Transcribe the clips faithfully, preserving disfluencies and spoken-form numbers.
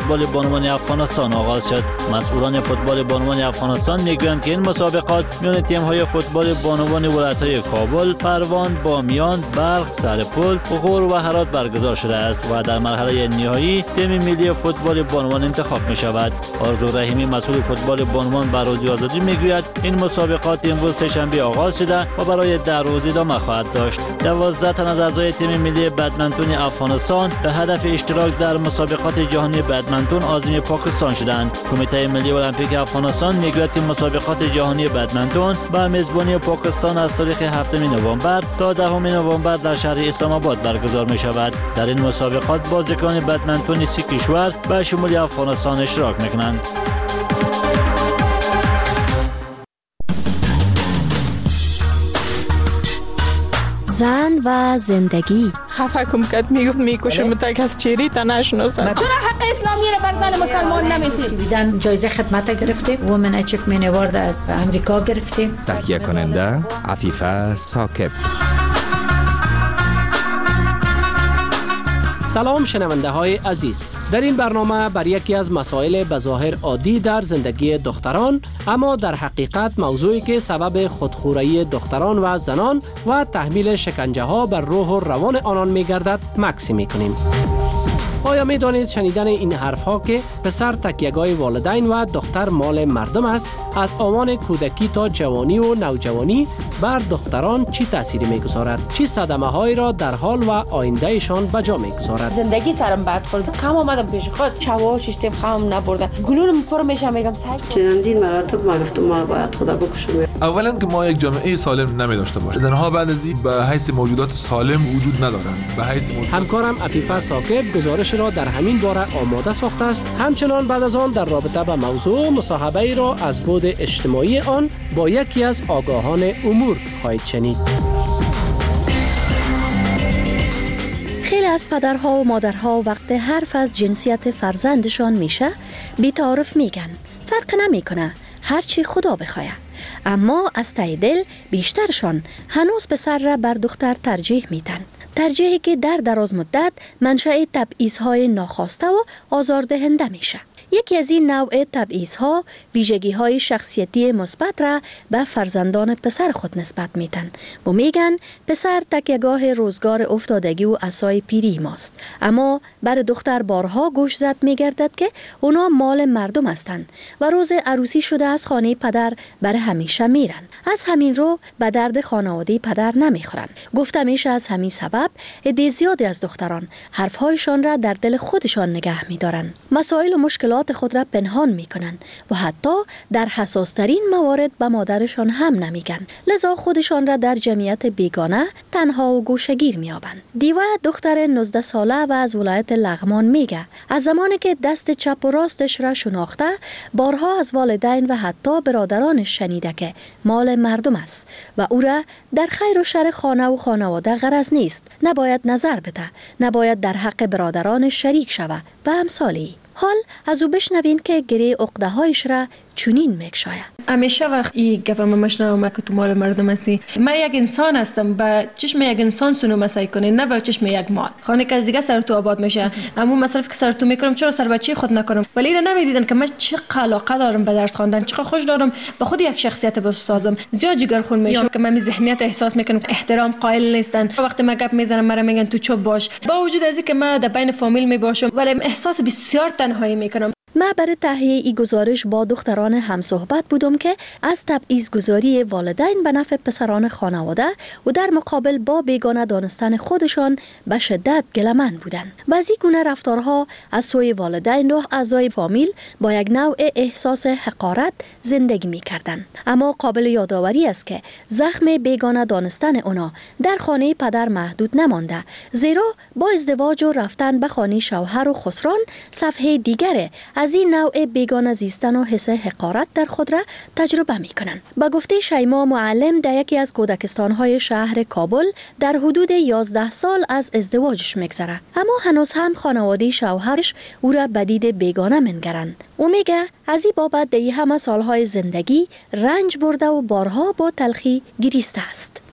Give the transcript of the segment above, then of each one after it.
فوتبال بانوان افغانستان آغاز شد. مسئولان فوتبال بانوان افغانستان میگویند که این مسابقات میان تیم‌های فوتبال بانوان ولایت‌های کابل، پروان، بامیان، بلخ، سرپل، غور و هرات برگزار شده است و در مرحله نهایی تیم ملی فوتبال بانوان انتخاب می‌شود. آرزو رحیمی مسئول فوتبال بانوان بر رادیو آزادی میگوید این مسابقات امروز سه‌شنبه آغاز شده و برای ده روز ادامه خواهد داشت. دوازده تن از اعضای تیم ملی بدمنتون افغانستان به هدف اشتراک در مسابقات جهانی بدمنتون عازم پاکستان شدند. کمیته ملی المپیک افغانستان میگوید که مسابقات جهانی بدمنتون با میزبانی پاکستان از تاریخ هفتم نوامبر تا دهم نوامبر در شهر اسلام آباد برگزار می شود. در این مسابقات بازیکنان بدمنتون سی کشور به شمول افغانستان اشتراک میکنند. زن و زندگی. خفه کم کرد میگفت میکشم تا کس چیری تا نشناسد. چرا حق اسلامی رو بر زن مسلمان نمیدید؟ سویدن جایزه خدمت گرفته، وومن اچیومنت اوارد از امریکا گرفته. تهیه کننده عفیفه ثاقب. سلام شنونده های عزیز، در این برنامه بر یکی از مسائل بظاهر عادی در زندگی دختران اما در حقیقت موضوعی که سبب خودخوری دختران و زنان و تحمیل شکنجه ها بر روح و روان آنان می گردد مکسی می کنیم. آیا می دانید شنیدن این حرف ها که پسر تکیه‌گاه والدین و دختر مال مردم است از آوان کودکی تا جوانی و نوجوانی بر دختران چی تأثیری می گذارد؟ چی صدمه هایی را در حال و آینده ایشان به جا می گذارد؟ زندگی سرم بد خورد. کم آمدم پیش خود شوا ششتم خام نبردم. گلولم پر میشم میگم سگ. چندین مراتب ما گفتم ما باید خدا بکشم. اولا که ما یک جامعه سالم نمی داشته باشیم. زنها بعد از این به حیث موجودات سالم وجود ندارند. به حیث موجود... همکارم عفیفه ثاقب گزارش را در همین باره آماده ساخته است. همچنان بعد از آن در رابطه با موضوع مصاحبه ای را از بعد اجتماعی آن با یکی از آگاهان امور خواهید شنید. خیلی از پدرها و مادرها وقت حرف از جنسیت فرزندشان میشه بی‌تعارف میگن. فرق نمیکنه هرچی خدا بخواه. اما از ته دل بیشترشان هنوز پسر را بر دختر ترجیح میدن. ترجیحی که در دراز مدت منشأ تبعیض‌های ناخواسته و آزاردهنده میشه. یکی از این نوع تبعیض‌ها ویژگی‌های شخصیتی مثبت را به فرزندان پسر خود نسبت میدن و میگن پسر تکیه‌گاه روزگار افتادگی و عصای پیری ماست. اما بر دختر بارها گوش زد میگردد که اونا مال مردم هستند و روز عروسی شده از خانه پدر بر همیشه میرن. از همین رو به درد خانواده پدر نمیخورن. گفته میشه از همین سبب عده زیادی از دختران حرفهایشان را در دل خودشان نگه میدارن. مسائل و مشکلات خود را پنهان میکنن و حتی در حساسترین موارد به مادرشان هم نمیگن. لذا خودشان را در جمعیت بیگانه تنها و گوشه‌گیر میابند. دیوه دختر نوزده ساله و از ولایت لغمان میگه از زمانی که دست چپ و راستش را شناخته بارها از والدین و حتی برادرانش شنیده که مال مردم است و او را در خیر و شر خانه و خانواده غرض نیست. نباید نظر بده، نباید در حق برادرانش شریک شود و امثالی. حال از او بشنوین که گره عقده هایش را چونین میگشاید. همیشه وقت این گپ ما مشنوم که تو مال مردم هستی. من یک انسان هستم، به چشم یک انسان سونو مسای کنه، نه به چشم یک مال. خانه که از دیگه سر تو آباد میشه، اما مصرف که سر تو میکنم چرا سر بچه خود نکنم؟ ولی را نمیدیدن که من چه علاقه دارم به درس خواندن، چقدر خوش دارم به خود یک شخصیت بسازم. زیاد جگرخون میشم که من می ذهنیت احساس میکنم احترام قائل نیستن. وقتی من گپ میزنم مرا میگن تو چوب باش، با وجود از اینکه من در بین فامیل می باشم ولی احساس بسیار تنهایی میکنم. ما برای تهیه این گزارش با دختران هم صحبت بودم که از تبعیض گذاری والدین به نفع پسران خانواده و در مقابل با بیگانه دانستن خودشان به شدت گله‌مند بودند. بعضی گونه رفتارها از سوی والدین و اعضای فامیل با یک نوع احساس حقارت زندگی می‌کردند. اما قابل یادآوری است که زخم بیگانه دانستن اونا در خانه پدر محدود نمانده، زیرا با ازدواج و رفتن به خانه شوهر و خسران صفحه دیگره از این نوع بیگانه زیستن و حس حقارت در خود را تجربه می کنند. با گفته شیما معلم در یکی از کودکستان‌های شهر کابل در حدود یازده سال از ازدواجش میگذره، اما هنوز هم خانواده شوهرش او را به دید بیگانه منگرند. او میگه از این بابت در همه سالهای زندگی رنج برده و بارها با تلخی گریسته است.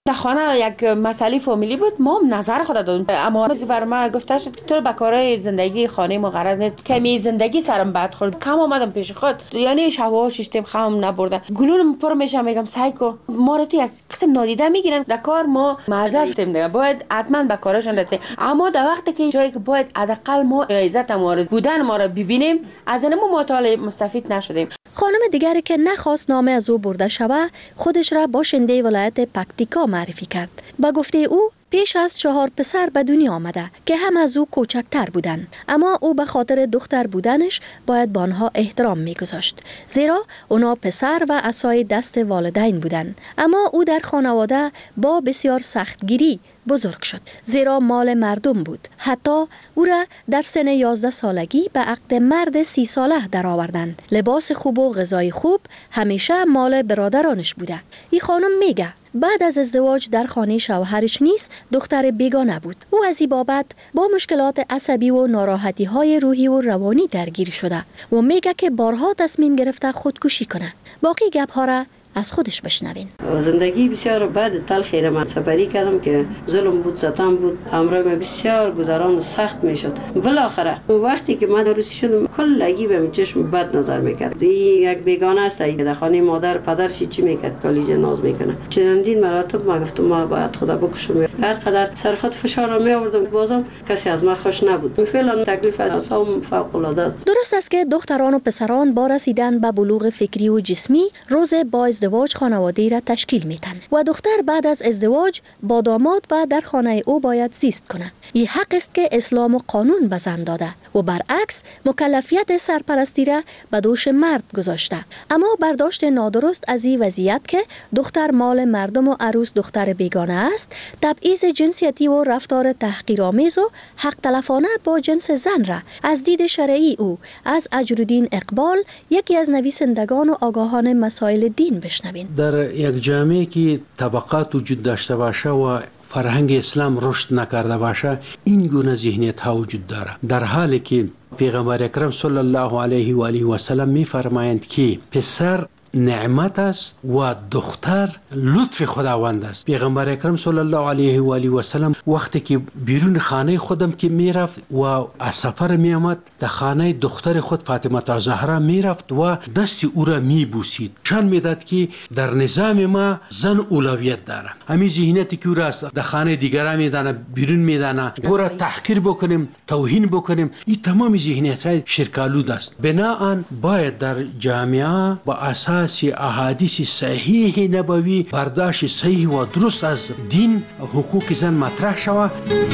در خانه یک مسئله فامیلی بود، ما هم نظر خود دادیم، اما بر ما گفته شد تو به کارهای زندگی خانه ما غرض نیست، کمی زندگی سرم بد خورد، کم آمدم پیش خود، یعنی شبا شیشتم خام نبردن، گلون پر میشم، میگم سعی کن ما رو تو یک قسم نادیده میگیرن، در کار ما معذرت میخوایم دیگه، باید حتما به کارشون رسیم، اما در وقتی که جایی که باید حداقل ما عزت ما بودن ما رو ببینیم، از اینم ما تا مستفید نشدیم. خانم دیگری که نخواست نام از او برده شود خودش را باشنده ولایت پکتیکا معرفی کرد. با گفته او پیش از چهار پسر به دنیا آمده که هم از او کوچکتر بودند، اما او به خاطر دختر بودنش باید به آنها احترام میگذاشت، زیرا اونا پسر و عصای دست والدین بودند. اما او در خانواده با بسیار سختگیری بزرگ شد، زیرا مال مردم بود. حتی او را در سن یازده سالگی به عقد مرد سی ساله در آوردند. لباس خوب و غذای خوب همیشه مال برادرانش بوده. این خانم میگه بعد از ازدواج در خانه شوهرش نیست دختر بیگانه بود. او از این بابت با مشکلات عصبی و ناراحتی های روحی و روانی درگیر شده و میگه که بارها تصمیم گرفته خودکشی کنه. باقی گپ ها را از خودش بشنوین. زندگی بسیار بد تلخی را من سپری کردم که ظلم بود، ستم بود، امر من بسیار گذران سخت میشد. بالاخره وقتی که من روسی شدم کلگی به چشم بد نظر میکرد. این یک بیگانه است که در خانه مادر پدرش چی میکرد کالیج ناز میکنه. چندین مراتب ما گفتم ما باید خدا بکشم. هر قدر سر خود فشار را می آوردم بازم کسی از من خوش نبود. فعلا تکلیف اعصابم فوق العاده است. درست است که دختران و پسران با رسیدن به بلوغ فکری و جسمی روز با ازدواج خانواده را تشکیل میتن و دختر بعد از ازدواج با داماد و در خانه او باید زیست کنه. این حق است که اسلام و قانون به زن داده و برعکس مکلفیت سرپرستی را به دوش مرد گذاشته. اما برداشت نادرست از این وضعیت که دختر مال مردم و عروس دختر بیگانه است، تبعیض جنسیتی و رفتار تحقیرآمیز و حق تلفانه با جنس زن را از دید شرعی او از اجرالدین اقبال، یکی از نویسندگان و آگاهان مسائل دین، بشنوین. در یک جامعه که طبقات وجود داشته باشه و فرهنگ اسلام رشد نکرده باشه، این گونه ذهنیت ها وجود داره، در حالی که پیغمبر اکرم صلی الله علیه و آله و سلم میفرمایند که پسر نعمت است و دختر لطف خداوند است. پیغمبر اکرم صلی الله علیه و آله و سلم وقتی که بیرون خانه خودم که میرفت و از سفر میآمد، در خانه دختر خود فاطمه زهرا میرفت و دست او را میبوسید، چون میداد که در نظام ما زن اولویت داره. همین ذهنیتی که او را در خانه دیگران میدانه، بیرون میدانه، او را تحقیر بکنیم، توهین بکنیم، این تمام ذهنیت های شرک‌آلود است. بنابراین باید در جامعه با اساس احادیث صحیح نبوی برداشت صحیح و درست از دین حقوق زن مطرح شود.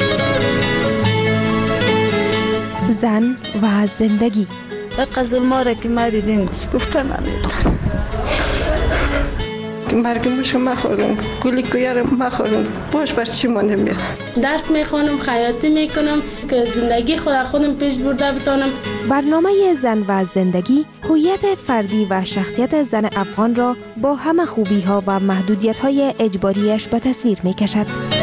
زن و زندگی قزل ماره که ما دیدیم گفتن نمیدونم مرگم شما خوردم، گلی کویارم ما خوردم، باش بر چی مانده میاد. درس میخونم، خیاطی میکنم که زندگی خود خودم پیش برده بتانم. برنامه زن و زندگی هویت فردی و شخصیت زن افغان را با همه خوبی ها و محدودیت های اجباریش به تصویر میکشد.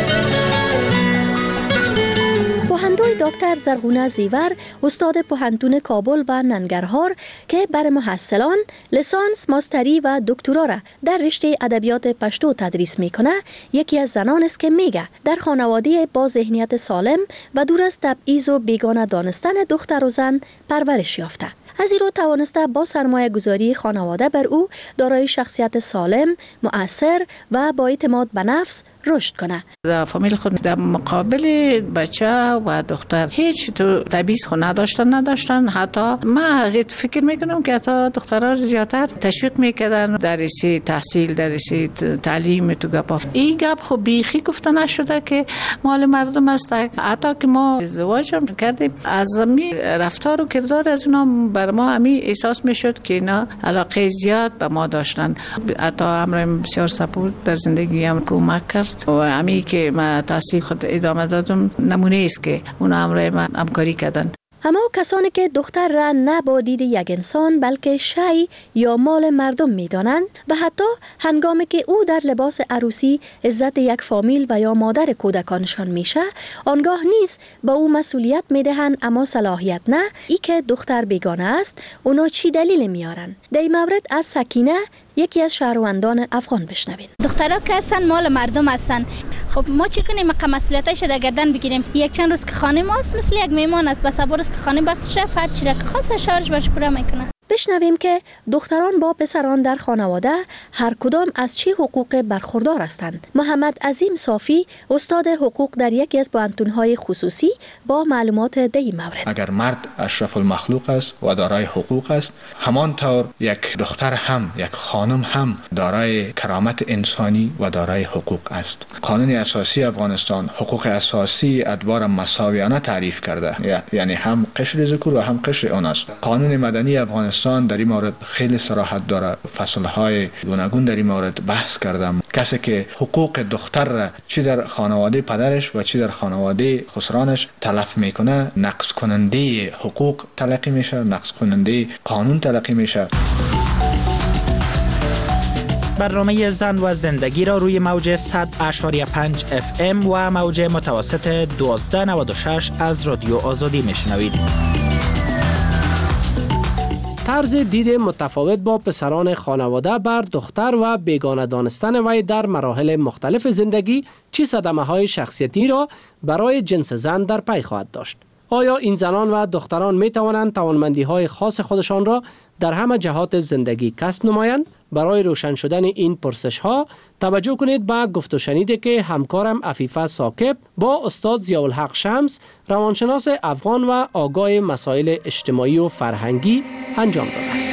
پوهندوی دکتر زرغونه زیور، استاد پوهنتون کابل و ننگرهار که بر محصلان لیسانس، ماستری و دکترا را در رشته ادبیات پشتو تدریس میکنه، یکی از زنان است که میگه در خانواده با ذهنیت سالم و دور از تبعیض و بیگانه دانستن دختر و زن پرورش یافته. از این رو توانسته با سرمایه گذاری خانواده بر او دارای شخصیت سالم، مؤثر و با اعتماد به نفس رشد کنه. در فامیل خود در مقابل بچه و دختر هیچ تو تبعیض خود نداشتن نداشتن حتی من فکر میکنم که حتی دخترها زیادتر تشویق میکردن در رشته تحصیل، در رشته تعلیم تو گپا. این گپ خب بیخی گفته نشده که مال مردم است. حتی که ما ازدواج هم کردیم، از می رفتار و کردار از اونا بر ما همی احساس میشد که اینا علاقه زیاد به ما داشتن. حتی امرم بسیار سپورت در زندگی هم کمک کرد و همی که ما تحصیل خود ادامه دادم نمونه است که اونا امرم همکاری کردن. اما کسانی که دختر را نه با دید یک انسان بلکه شی یا مال مردم می‌دانند و حتی هنگامی که او در لباس عروسی عزت یک فامیل و یا مادر کودکانشان میشه، آنگاه نیز با او مسئولیت میدهند اما صلاحیت نه. ای که دختر بیگانه است، اونا چی دلیل میارن؟ در این مورد از سکینه یکی از شهروندان افغان بشنوین. دخترها که هستن مال مردم هستن. خب ما چی کنیم؟ مقام مسئولیتش در گردن بگیریم. یک چند روز که خانه ماست مثل یک میمان است، بس ابروز که خانه برش رفت هر چی را که خاصه شارژ برش پورا میکنه. بشنویم که دختران با پسران در خانواده هر کدام از چه حقوق برخوردار هستند. محمد عظیم صافی استاد حقوق در یکی از پوهنتون‌های خصوصی با معلومات در این مورد. اگر مرد اشرف المخلوق است و دارای حقوق است، همانطور یک دختر هم، یک خانم هم دارای کرامت انسانی و دارای حقوق است. قانون اساسی افغانستان حقوق اساسی ادوار مساویانه تعریف کرده، یعنی هم قشر ذکور و هم قشر اناث. قانون مدنی افغانستان در این مورد خیلی صراحت داره، فصلهای گوناگون در این مورد بحث کردم. کسی که حقوق دختر را چی در خانواده پدرش و چی در خانواده خسرانش تلف میکنه، نقض کننده حقوق تلقی میشه، نقض کننده قانون تلقی میشه. برنامه زن و زندگی را روی موج صد اشاری پنج اف ام و موج متوسط دوازده نود و شش از رادیو آزادی میشنوید. طرز دید متفاوت با پسران خانواده بر دختر و بیگانه دانستن وی در مراحل مختلف زندگی چه صدمه‌های شخصیتی را برای جنس زن در پی خواهد داشت؟ آیا این زنان و دختران می توانند توانمندی‌های خاص خودشان را در همه جهات زندگی کسب نمایند؟ برای روشن شدن این پرسش ها توجه کنید به گفت و شنیدی که همکارم عفیفه ثاقب با استاد ضیاءالحق شمس، روانشناس افغان و آگاه مسائل اجتماعی و فرهنگی انجام داده است.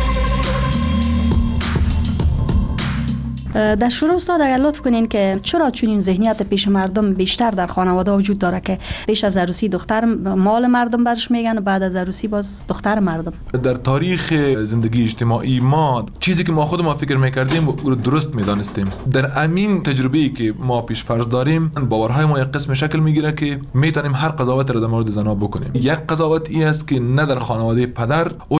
در شروع استاد اگر لطف کنین که چرا چنین ذهنیت پیش مردم بیشتر در خانواده وجود داره که پیش از عروسی دختر مال مردم برش میگن و بعد از عروسی باز دختر مردم؟ در تاریخ زندگی اجتماعی ما چیزی که ما خود ما فکر میکردیم رو درست میدانستیم. در امین تجربه‌ای که ما پیش فرض داریم، باورهای ما یک قسم شکل میگیره که میتونیم هر قضاوت را در مورد زنا بکنیم. یک قضاوت ای است که نه در خانواده پدر